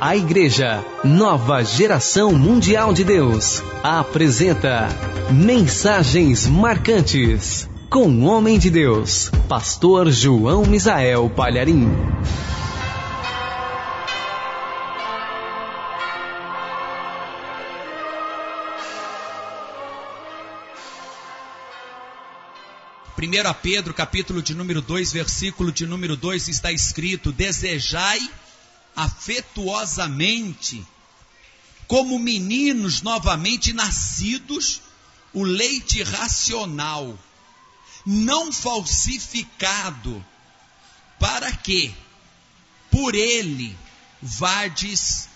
A Igreja Nova Geração Mundial de Deus apresenta Mensagens Marcantes, com o homem de Deus, Pastor João Misael Palharim. Primeiro Pedro, capítulo de número 2, versículo de número 2, está escrito: desejai afetuosamente, como meninos novamente nascidos, o leite racional, não falsificado, para que por ele vades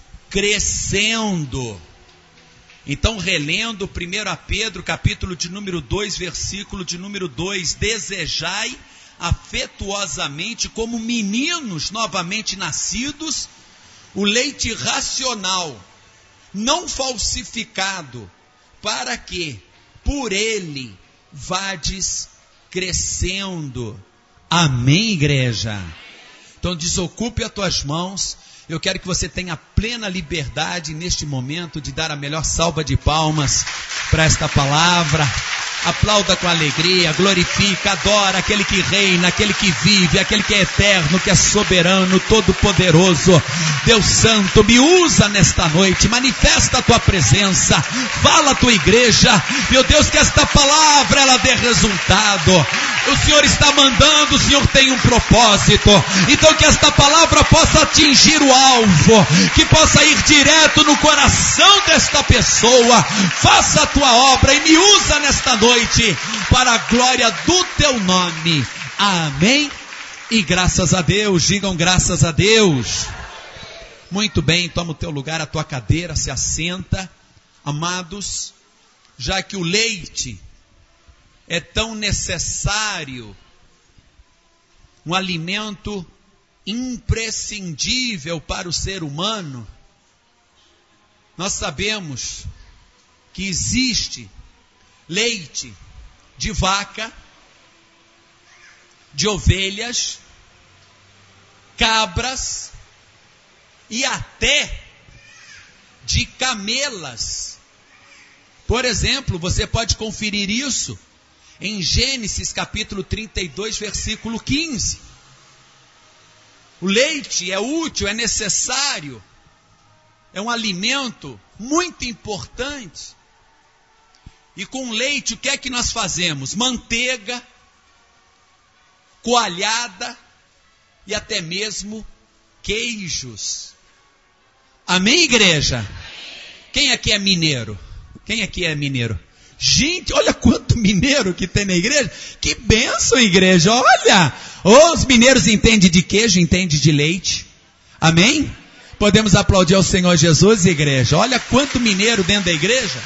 crescendo. Então, relendo 1 Pedro, capítulo de número 2, versículo de número 2, desejai afetuosamente, como meninos novamente nascidos, o leite racional, não falsificado, para que por ele vades crescendo. Amém, igreja? Então, desocupe as tuas mãos. Eu quero que você tenha plena liberdade neste momento de dar a melhor salva de palmas para esta palavra. Aplauda com alegria, glorifica, adora aquele que reina, aquele que vive, aquele que é eterno, que é soberano, todo-poderoso. Deus Santo, me usa nesta noite, manifesta a tua presença, fala a tua igreja. Meu Deus, que esta palavra ela dê resultado. O Senhor está mandando, o Senhor tem um propósito. Então que esta palavra possa atingir o alvo, que possa ir direto no coração desta pessoa. Faça a tua obra e me usa nesta noite para a glória do teu nome. Amém? E graças a Deus, digam graças a Deus. Muito bem, toma o teu lugar, a tua cadeira, se assenta. Amados, já que o leite é tão necessário, um alimento imprescindível para o ser humano, nós sabemos que existe leite de vaca, de ovelhas, cabras e até de camelas. Por exemplo, você pode conferir isso em Gênesis capítulo 32, versículo 15. O leite é útil, é necessário, é um alimento muito importante. E com leite, o que é que nós fazemos? Manteiga, coalhada e até mesmo queijos. Amém, igreja? Quem aqui é mineiro? Quem aqui é mineiro? Gente, olha quanto mineiro que tem na igreja. Que bênção, igreja. Olha, os mineiros entendem de queijo, entendem de leite. Amém? Podemos aplaudir ao Senhor Jesus, igreja. Olha quanto mineiro dentro da igreja.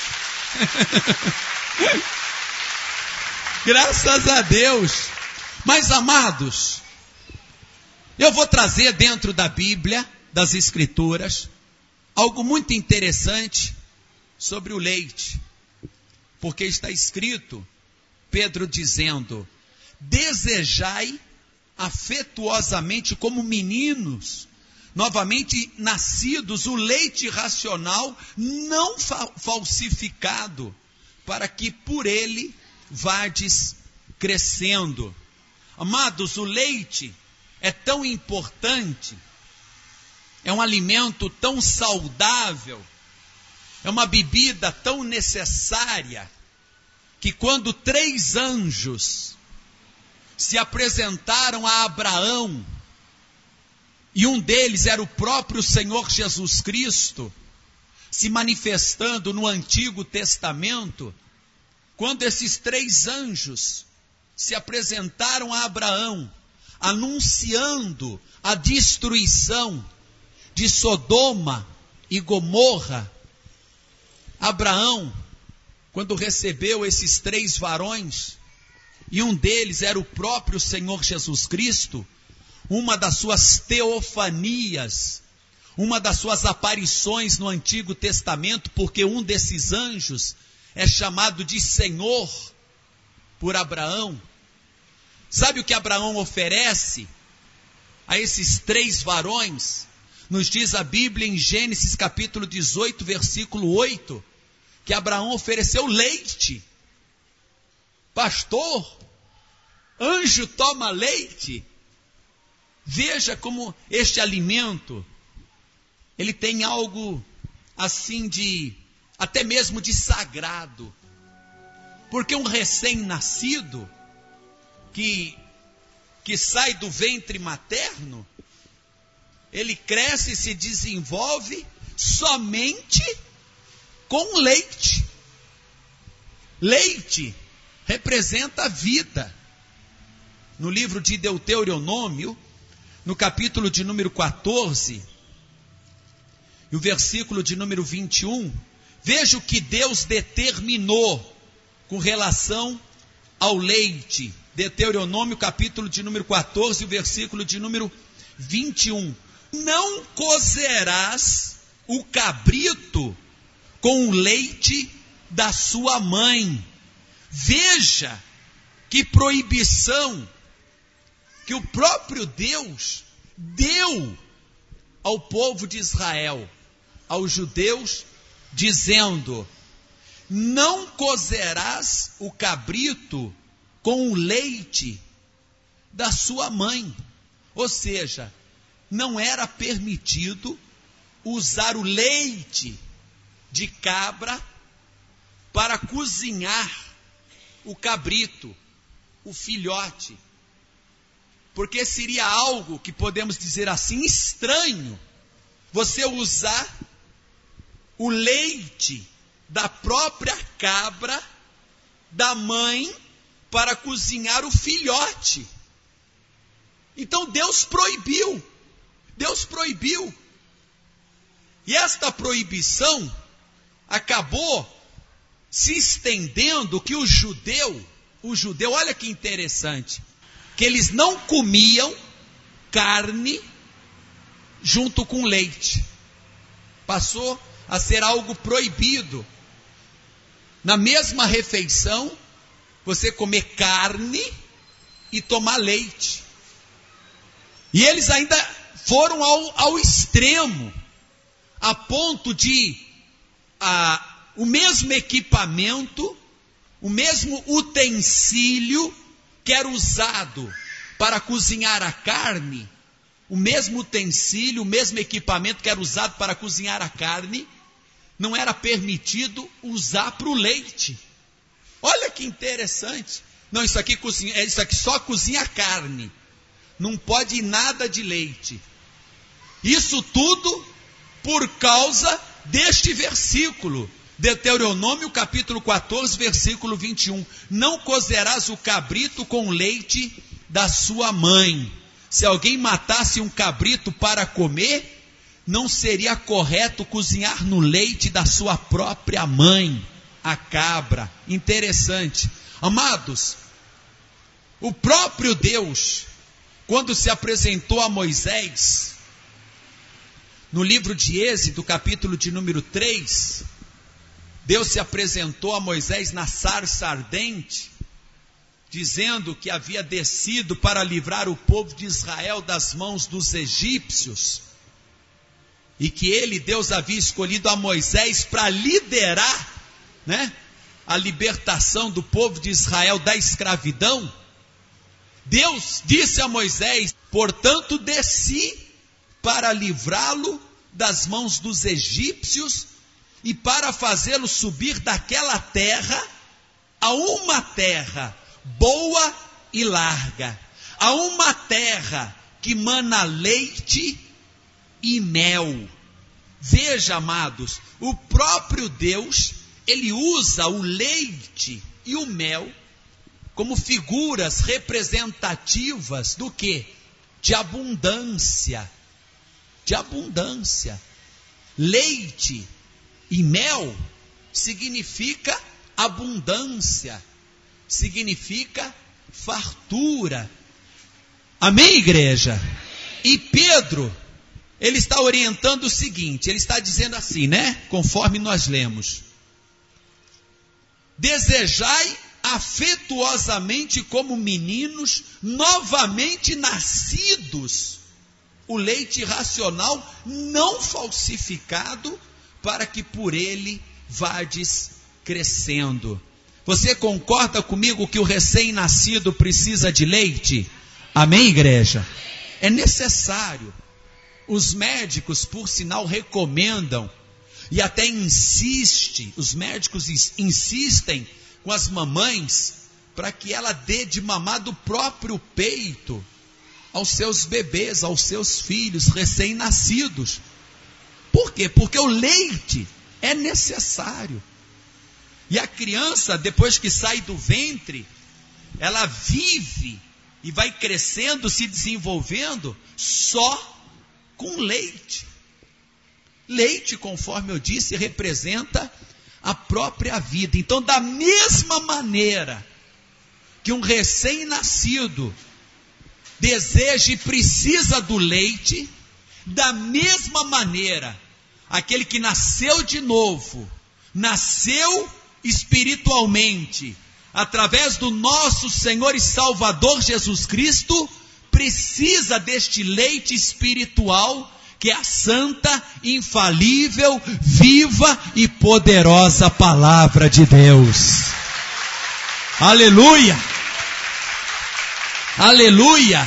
Graças a Deus. Mas amados, eu vou trazer dentro da Bíblia, das Escrituras, algo muito interessante sobre o leite. Porque está escrito, Pedro dizendo: desejai afetuosamente, como meninos novamente nascidos, o leite racional, não falsificado, para que por ele vades crescendo. Amados, o leite é tão importante, é um alimento tão saudável, é uma bebida tão necessária, que quando 3 anjos se apresentaram a Abraão, e um deles era o próprio Senhor Jesus Cristo, se manifestando no Antigo Testamento, quando esses 3 anjos se apresentaram a Abraão, anunciando a destruição de Sodoma e Gomorra, Abraão, quando recebeu esses 3 varões, e um deles era o próprio Senhor Jesus Cristo, uma das suas teofanias, uma das suas aparições no Antigo Testamento, porque um desses anjos é chamado de Senhor por Abraão. Sabe o que Abraão oferece a esses 3 varões? Nos diz a Bíblia em Gênesis capítulo 18, versículo 8, que Abraão ofereceu leite. Pastor, anjo toma leite. Veja como este alimento, ele tem algo assim até mesmo de sagrado. Porque um recém-nascido, que sai do ventre materno, ele cresce e se desenvolve somente com leite. Leite representa a vida. No livro de Deuteronômio, no capítulo de número 14, e o versículo de número 21, veja o que Deus determinou com relação ao leite. Deuteronômio, capítulo de número 14, o versículo de número 21. Não cozerás o cabrito com o leite da sua mãe. Veja que proibição que o próprio Deus deu ao povo de Israel, aos judeus, dizendo: não cozerás o cabrito com o leite da sua mãe. Ou seja, não era permitido usar o leite de cabra para cozinhar o cabrito, o filhote. Porque seria algo que podemos dizer assim, estranho, você usar o leite da própria cabra, da mãe, para cozinhar o filhote. Então Deus proibiu. E esta proibição acabou se estendendo, que o judeu, olha que interessante, que eles não comiam carne junto com leite. Passou a ser algo proibido. Na mesma refeição, você comer carne e tomar leite. E eles ainda foram ao extremo, a ponto de o mesmo equipamento, o mesmo utensílio que era usado para cozinhar a carne, o mesmo utensílio, o mesmo equipamento que era usado para cozinhar a carne, não era permitido usar para o leite. Olha que interessante. Não, isso aqui só cozinha carne. Não pode nada de leite. Isso tudo por causa deste versículo. Deuteronômio capítulo 14, versículo 21. Não cozerás o cabrito com leite da sua mãe. Se alguém matasse um cabrito para comer, não seria correto cozinhar no leite da sua própria mãe, a cabra. Interessante. Amados, o próprio Deus, quando se apresentou a Moisés, no livro de Êxodo, capítulo de número 3, Deus se apresentou a Moisés na sarça ardente, dizendo que havia descido para livrar o povo de Israel das mãos dos egípcios, e que ele, Deus, havia escolhido a Moisés para liderar, a libertação do povo de Israel da escravidão. Deus disse a Moisés: portanto desci para livrá-lo das mãos dos egípcios e para fazê-lo subir daquela terra a uma terra boa e larga, a uma terra que mana leite e mel. Veja, amados, o próprio Deus, ele usa o leite e o mel como figuras representativas do quê? De abundância. De abundância. Leite e mel significa abundância, significa fartura. Amém, igreja? E Pedro, ele está orientando o seguinte, ele está dizendo assim, conforme nós lemos: desejai afetuosamente como meninos novamente nascidos o leite racional não falsificado, para que por ele vades crescendo. Você concorda comigo que o recém-nascido precisa de leite? Amém, igreja? É necessário. Os médicos, por sinal, recomendam e até os médicos insistem com as mamães para que ela dê de mamar do próprio peito aos seus bebês, aos seus filhos recém-nascidos. Por quê? Porque o leite é necessário. E a criança, depois que sai do ventre, ela vive e vai crescendo, se desenvolvendo só com leite. Leite, conforme eu disse, representa a própria vida. Então, da mesma maneira que um recém-nascido deseja e precisa do leite, da mesma maneira, aquele que nasceu de novo, nasceu espiritualmente, através do nosso Senhor e Salvador Jesus Cristo, precisa deste leite espiritual, que é a santa, infalível, viva e poderosa palavra de Deus. Aleluia! Aleluia!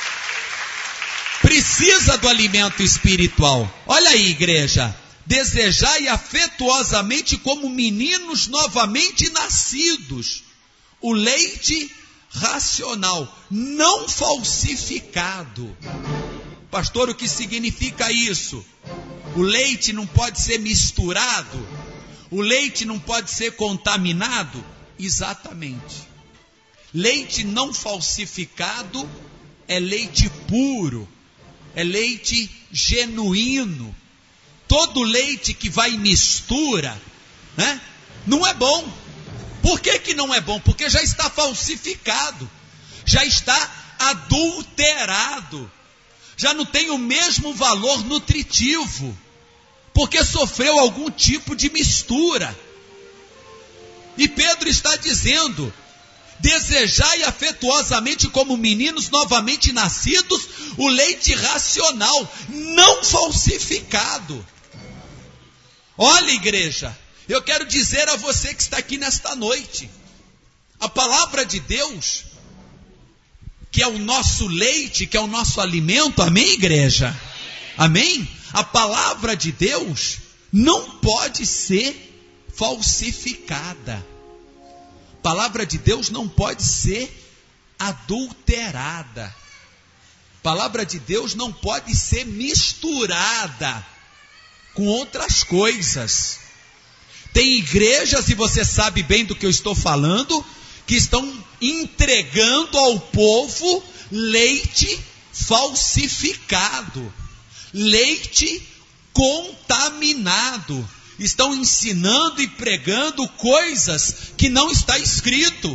Precisa do alimento espiritual. Olha aí, igreja. Desejai afetuosamente como meninos novamente nascidos o leite racional, não falsificado. Pastor, o que significa isso? O leite não pode ser misturado? O leite não pode ser contaminado? Exatamente. Leite não falsificado é leite puro, é leite genuíno. Todo leite que vai em mistura, né, não é bom. Por que não é bom? Porque já está falsificado, já está adulterado, já não tem o mesmo valor nutritivo, porque sofreu algum tipo de mistura. E Pedro está dizendo: desejai afetuosamente como meninos novamente nascidos o leite racional, não falsificado. Olha, igreja, eu quero dizer a você que está aqui nesta noite, a palavra de Deus, que é o nosso leite, que é o nosso alimento, amém, igreja? Amém? A palavra de Deus não pode ser falsificada. A palavra de Deus não pode ser adulterada. A palavra de Deus não pode ser misturada com outras coisas. Tem igrejas, e você sabe bem do que eu estou falando, que estão entregando ao povo leite falsificado, leite contaminado. Estão ensinando e pregando coisas que não está escrito.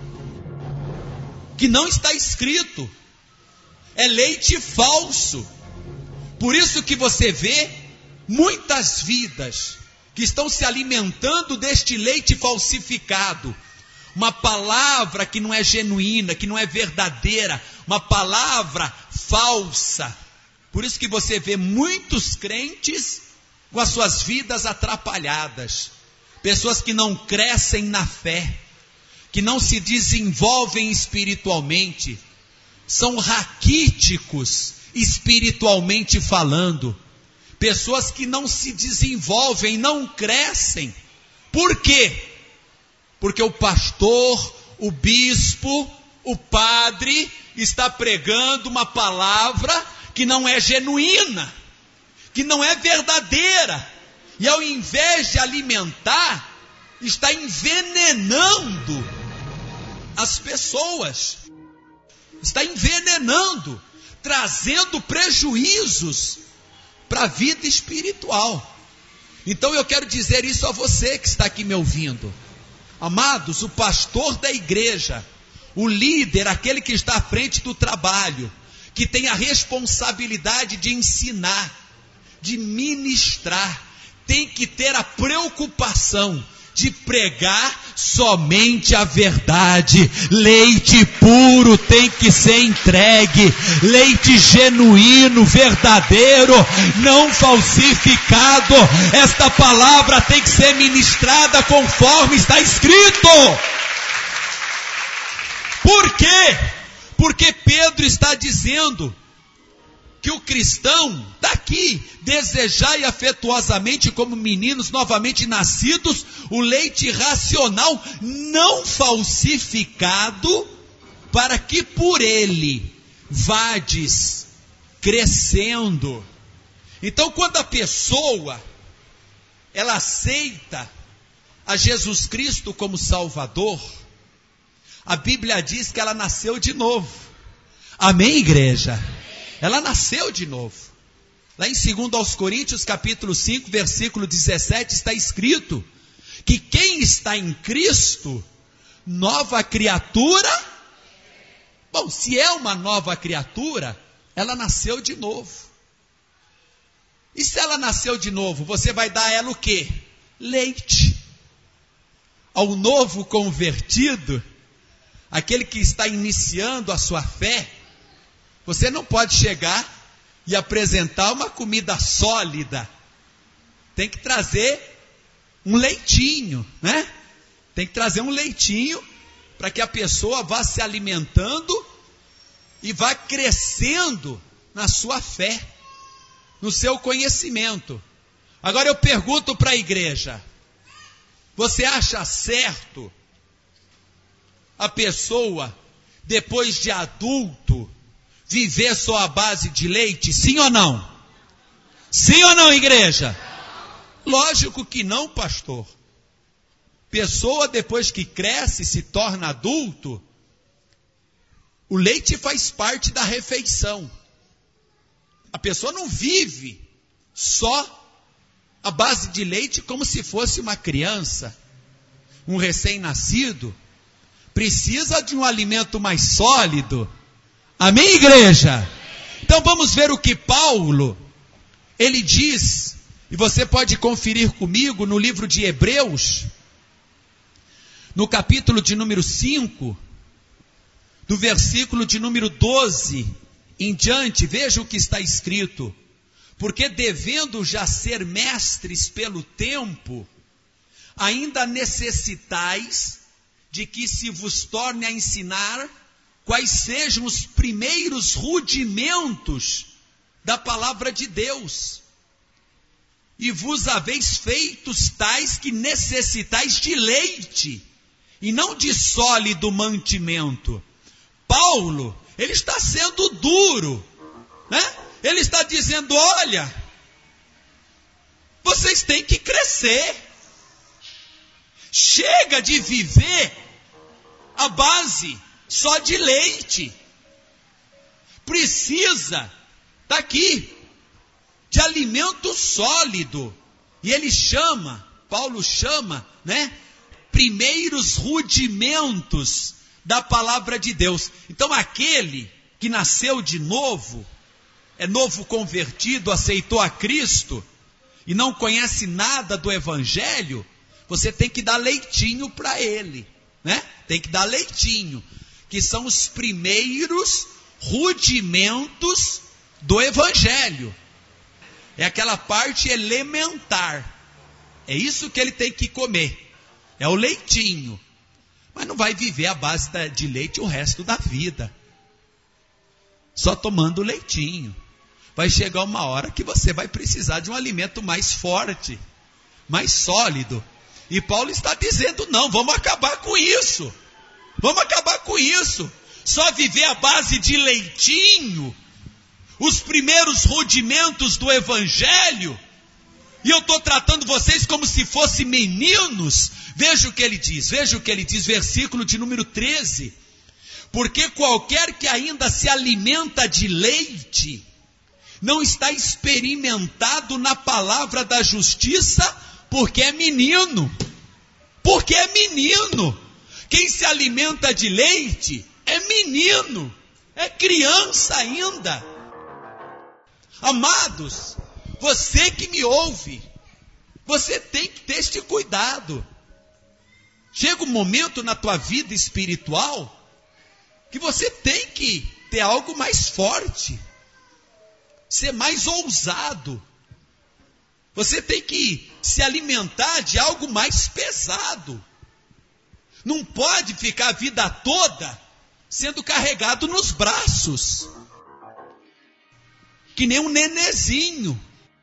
Que não está escrito. É leite falso. Por isso que você vê muitas vidas que estão se alimentando deste leite falsificado. Uma palavra que não é genuína, que não é verdadeira, uma palavra falsa. Por isso que você vê muitos crentes com as suas vidas atrapalhadas, pessoas que não crescem na fé, que não se desenvolvem espiritualmente, são raquíticos espiritualmente falando, pessoas que não se desenvolvem, não crescem. Por quê? Porque o pastor, o bispo, o padre está pregando uma palavra que não é genuína, que não é verdadeira, e ao invés de alimentar, está envenenando as pessoas, está envenenando, trazendo prejuízos para a vida espiritual. Então eu quero dizer isso a você que está aqui me ouvindo. Amados, o pastor da igreja, o líder, aquele que está à frente do trabalho, que tem a responsabilidade de ensinar, de ministrar, tem que ter a preocupação de pregar somente a verdade. Leite puro tem que ser entregue, leite genuíno, verdadeiro, não falsificado. Esta palavra tem que ser ministrada conforme está escrito. Por quê? Porque Pedro está dizendo que o cristão está aqui, desejai afetuosamente como meninos novamente nascidos, o leite racional não falsificado, para que por ele vades crescendo. Então quando a pessoa, ela aceita a Jesus Cristo como Salvador, a Bíblia diz que ela nasceu de novo. Amém, igreja? Ela nasceu de novo. Lá em 2 Coríntios, capítulo 5, versículo 17, está escrito que quem está em Cristo, nova criatura. Bom, se é uma nova criatura, ela nasceu de novo. E se ela nasceu de novo, você vai dar a ela o quê? Leite. Ao novo convertido, aquele que está iniciando a sua fé, você não pode chegar e apresentar uma comida sólida. Tem que trazer um leitinho, né? Tem que trazer um leitinho para que a pessoa vá se alimentando e vá crescendo na sua fé, no seu conhecimento. Agora eu pergunto para a igreja: você acha certo a pessoa, depois de adulto, viver só à base de leite? Sim ou não? Sim ou não, igreja? Lógico que não, pastor. Pessoa depois que cresce, se torna adulto, o leite faz parte da refeição. A pessoa não vive só à base de leite como se fosse uma criança. Um recém-nascido precisa de um alimento mais sólido. Amém, igreja? Então vamos ver o que Paulo, ele diz, e você pode conferir comigo no livro de Hebreus, no capítulo de número 5, do versículo de número 12 em diante. Veja o que está escrito: porque devendo já ser mestres pelo tempo, ainda necessitais de que se vos torne a ensinar quais sejam os primeiros rudimentos da palavra de Deus. E vos haveis feitos tais que necessitais de leite, e não de sólido mantimento. Paulo, ele está sendo duro, né? Ele está dizendo: olha, vocês têm que crescer. Chega de viver a base só de leite. Precisa, está aqui, de alimento sólido. E ele chama, Paulo chama, né, primeiros rudimentos da palavra de Deus. Então aquele que nasceu de novo, é novo convertido, aceitou a Cristo e não conhece nada do Evangelho, você tem que dar leitinho para ele, né? Tem que dar leitinho, que são os primeiros rudimentos do Evangelho. É aquela parte elementar. É isso que ele tem que comer. É o leitinho. Mas não vai viver à base de leite o resto da vida, só tomando leitinho. Vai chegar uma hora que você vai precisar de um alimento mais forte, mais sólido. E Paulo está dizendo: não, vamos acabar com isso. Vamos acabar com isso. Só viver à base de leitinho, os primeiros rudimentos do Evangelho. E eu estou tratando vocês como se fossem meninos. Veja o que ele diz, versículo de número 13. Porque qualquer que ainda se alimenta de leite, não está experimentado na palavra da justiça, porque é menino. Porque é menino. Quem se alimenta de leite é menino, é criança ainda. Amados, você que me ouve, você tem que ter este cuidado. Chega um momento na tua vida espiritual que você tem que ter algo mais forte, ser mais ousado. Você tem que se alimentar de algo mais pesado. Não pode ficar a vida toda sendo carregado nos braços, que nem um nenezinho.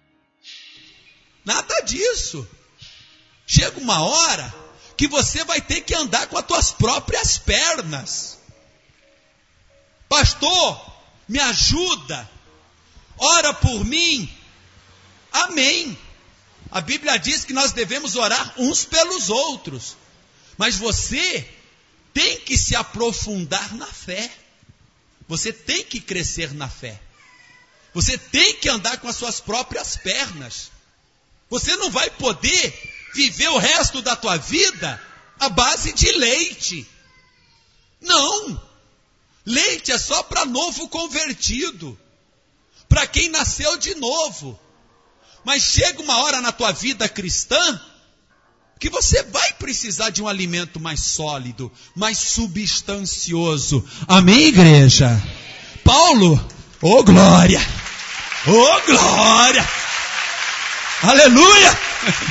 Nada disso. Chega uma hora que você vai ter que andar com as tuas próprias pernas. Pastor, me ajuda, ora por mim. Amém. A Bíblia diz que nós devemos orar uns pelos outros, mas você tem que se aprofundar na fé, você tem que crescer na fé, você tem que andar com as suas próprias pernas. Você não vai poder viver o resto da tua vida à base de leite. Não, leite é só para novo convertido, para quem nasceu de novo. Mas chega uma hora na tua vida cristã que você vai precisar de um alimento mais sólido, mais substancioso. Amém, igreja? Paulo, oh glória, oh glória, aleluia!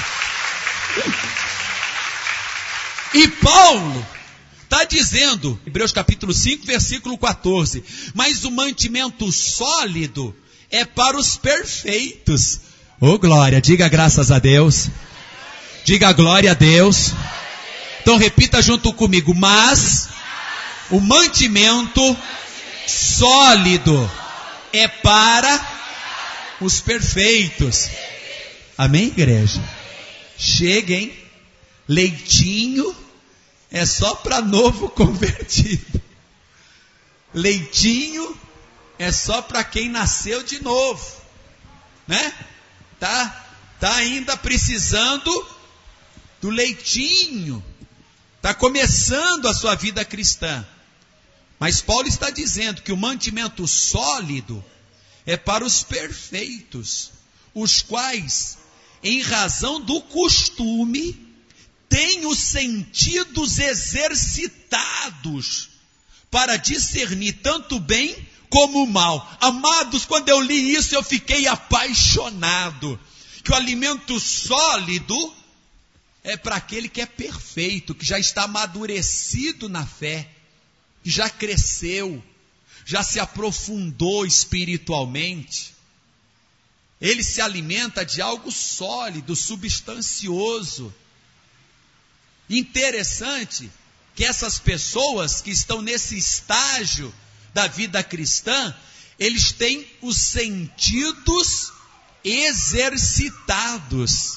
E Paulo está dizendo, Hebreus capítulo 5, versículo 14, mas o mantimento sólido é para os perfeitos. Oh glória, diga graças a Deus, diga glória a Deus. Então repita junto comigo, mas o mantimento sólido é para os perfeitos. Amém, igreja? Cheguem, leitinho é só para novo convertido. Leitinho é só para quem nasceu de novo, né? Tá ainda precisando do leitinho, tá começando a sua vida cristã. Mas Paulo está dizendo que o mantimento sólido é para os perfeitos, os quais, em razão do costume, têm os sentidos exercitados para discernir tanto o bem como o mal. Amados, quando eu li isso, eu fiquei apaixonado. Que o alimento sólido é para aquele que é perfeito, que já está amadurecido na fé, que já cresceu, já se aprofundou espiritualmente. Ele se alimenta de algo sólido, substancioso. Interessante que essas pessoas que estão nesse estágio da vida cristã, eles têm os sentidos exercitados.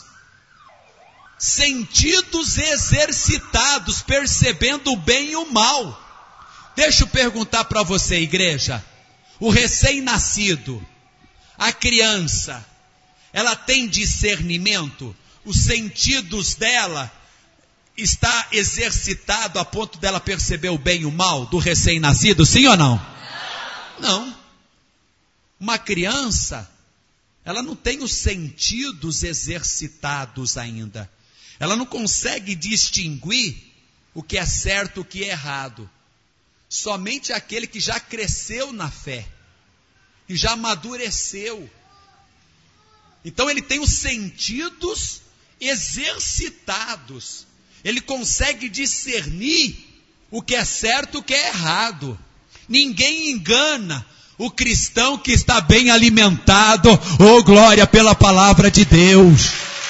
Sentidos exercitados, percebendo o bem e o mal. Deixa eu perguntar para você, igreja. O recém-nascido, a criança, ela tem discernimento? Os sentidos dela está exercitado a ponto dela perceber o bem e o mal do recém-nascido, sim ou não? Não. Uma criança, ela não tem os sentidos exercitados ainda. Ela não consegue distinguir o que é certo e o que é errado. Somente aquele que já cresceu na fé, que já amadureceu. Então ele tem os sentidos exercitados. Ele consegue discernir o que é certo e o que é errado. Ninguém engana o cristão que está bem alimentado. Oh glória pela palavra de Deus.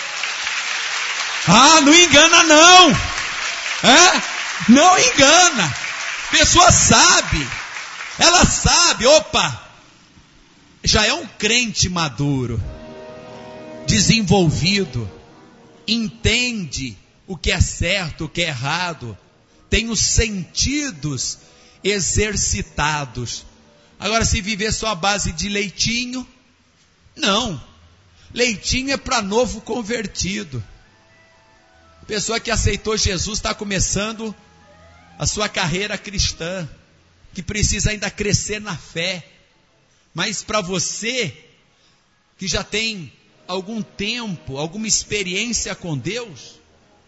Ah, não engana não. Não engana. A pessoa sabe. Ela sabe, opa, já é um crente maduro, desenvolvido, entende o que é certo, o que é errado, tem os sentidos exercitados. Agora, se viver só à base de leitinho, não. Leitinho é para novo convertido. A pessoa que aceitou Jesus está começando a sua carreira cristã, que precisa ainda crescer na fé. Mas para você, que já tem algum tempo, alguma experiência com Deus,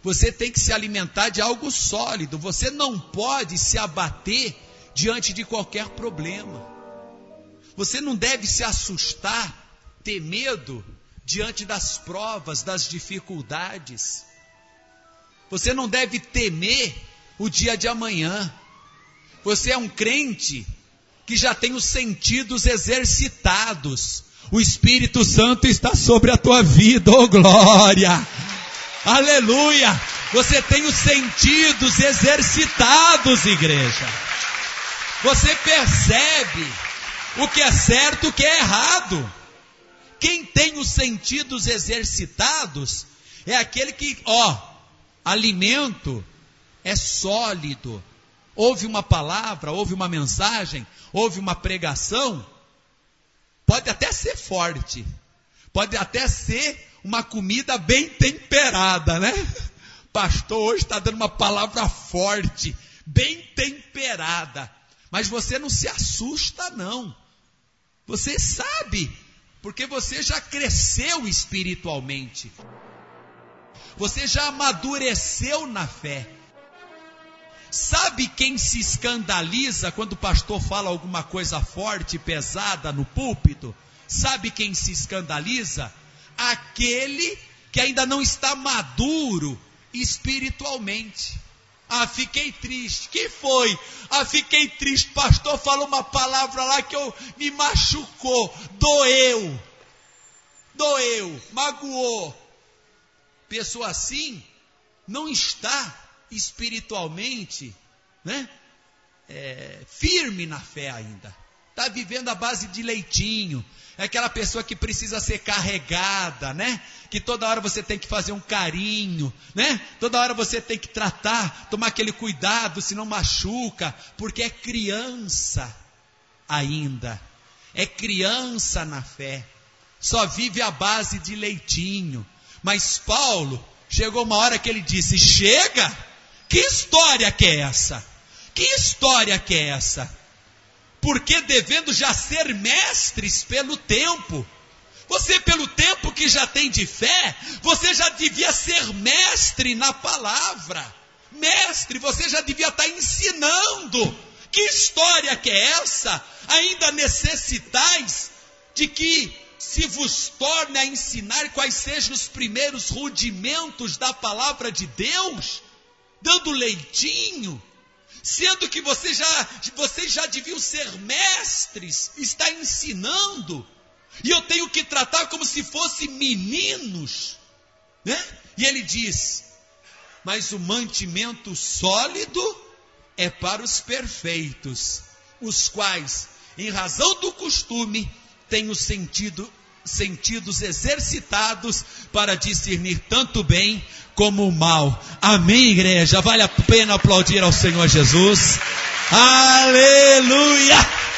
Você tem que se alimentar de algo sólido. Você não pode se abater diante de qualquer problema. Você não deve se assustar, ter medo diante das provas, das dificuldades. Você não deve temer o dia de amanhã. Você é um crente que já tem os sentidos exercitados. O Espírito Santo está sobre a tua vida, oh glória! Aleluia! Você tem os sentidos exercitados, igreja. Você percebe o que é certo e o que é errado. Quem tem os sentidos exercitados é aquele que, alimento é sólido. Ouve uma palavra, ouve uma mensagem, ouve uma pregação, pode até ser forte, pode até ser uma comida bem temperada, né? Pastor hoje está dando uma palavra forte, bem temperada, mas você não se assusta não, você sabe, porque você já cresceu espiritualmente, você já amadureceu na fé. Sabe quem se escandaliza quando o pastor fala alguma coisa forte e pesada no púlpito? Sabe quem se escandaliza? Aquele que ainda não está maduro espiritualmente. Fiquei triste. Que foi? Fiquei triste. O pastor falou uma palavra lá que me machucou. Doeu. Magoou. Pessoa assim não está espiritualmente, né? Firme na fé ainda, está vivendo à base de leitinho, é aquela pessoa que precisa ser carregada, né? Que toda hora você tem que fazer um carinho, né? Toda hora você tem que tratar, tomar aquele cuidado, senão machuca, porque é criança ainda, é criança na fé, só vive à base de leitinho. Mas Paulo, chegou uma hora que ele disse, chega! Que história que é essa? Que história que é essa? Porque devendo já ser mestres pelo tempo, você pelo tempo que já tem de fé, você já devia ser mestre na palavra, mestre, você já devia estar ensinando. Que história que é essa? Ainda necessitais de que se vos torne a ensinar quais sejam os primeiros rudimentos da palavra de Deus? Dando leitinho, sendo que vocês já deviam ser mestres, está ensinando, e eu tenho que tratar como se fossem meninos, né? E ele diz, mas o mantimento sólido é para os perfeitos, os quais, em razão do costume, têm os sentidos exercitados para discernir tanto o bem como o mal. Amém, igreja? Vale a pena aplaudir ao Senhor Jesus. Aleluia!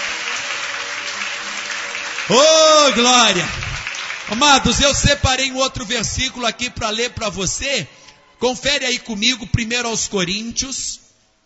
Oh, glória! Amados, eu separei um outro versículo aqui para ler para você. Confere aí comigo, 1 aos Coríntios,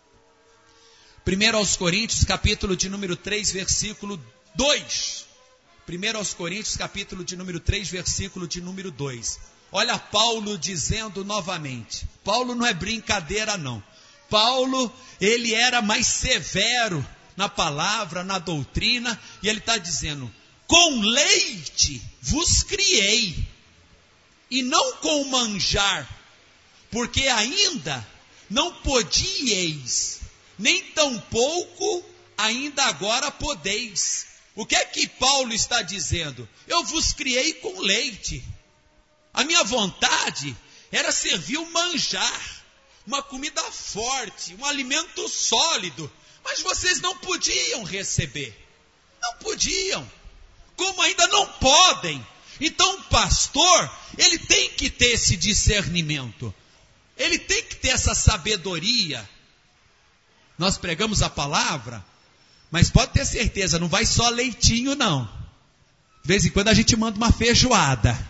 capítulo de número 3, versículo 2. 1 aos Coríntios, capítulo de número 3, versículo de número 2. Olha Paulo dizendo novamente. Paulo não é brincadeira não. Paulo, ele era mais severo na palavra, na doutrina. E ele está dizendo, com leite vos criei, e não com manjar, porque ainda não podíeis, nem tampouco ainda agora podeis. O que é que Paulo está dizendo? Eu vos criei com leite. A minha vontade era servir um manjar, uma comida forte, um alimento sólido. Mas vocês não podiam receber. Não podiam. Como ainda não podem. Então o pastor, ele tem que ter esse discernimento. Ele tem que ter essa sabedoria. Nós pregamos a palavra, mas pode ter certeza, não vai só leitinho não. De vez em quando a gente manda uma feijoada.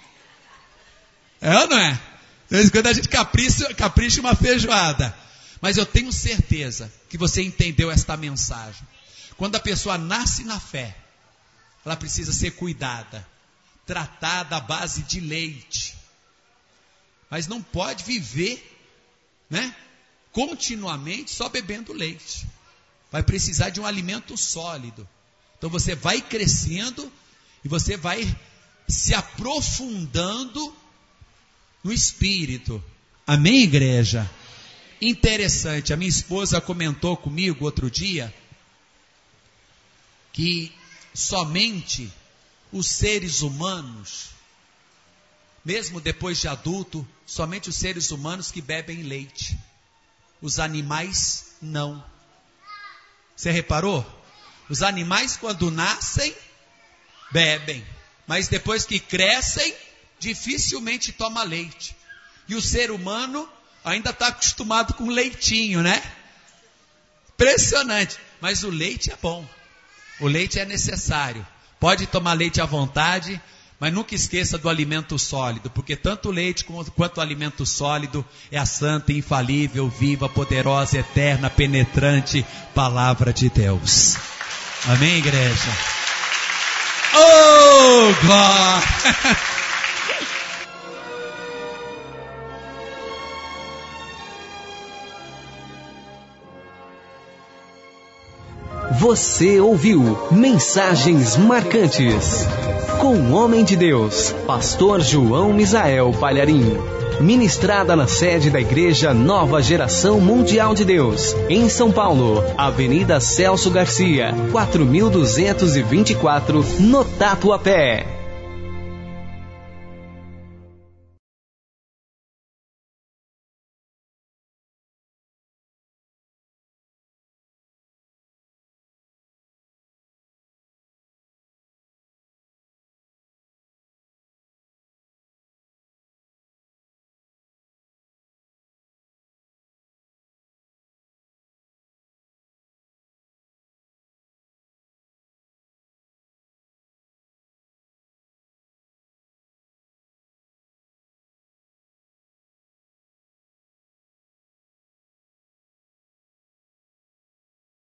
É ou não é? De vez em quando a gente capricha uma feijoada. Mas eu tenho certeza que você entendeu esta mensagem. Quando a pessoa nasce na fé, ela precisa ser cuidada, tratada à base de leite. mas não pode viver, né, continuamente só bebendo leite. Vai precisar de um alimento sólido. Então você vai crescendo e você vai se aprofundando no espírito. Amém, igreja? Interessante, a minha esposa comentou comigo outro dia que somente os seres humanos, mesmo depois de adulto, somente os seres humanos que bebem leite. Os animais não. Você reparou? Os animais quando nascem, bebem. Mas depois que crescem, dificilmente toma leite. E o ser humano ainda está acostumado com leitinho, né? Impressionante. Mas o leite é bom. O leite é necessário. Pode tomar leite à vontade, mas nunca esqueça do alimento sólido, porque tanto o leite quanto o alimento sólido é a santa, infalível, viva, poderosa, eterna, penetrante palavra de Deus. Amém, igreja? Oh, glória! Você ouviu Mensagens Marcantes, com o homem de Deus, pastor João Misael Palharim. Ministrada na sede da Igreja Nova Geração Mundial de Deus, em São Paulo, Avenida Celso Garcia, 4224, no Tatuapé.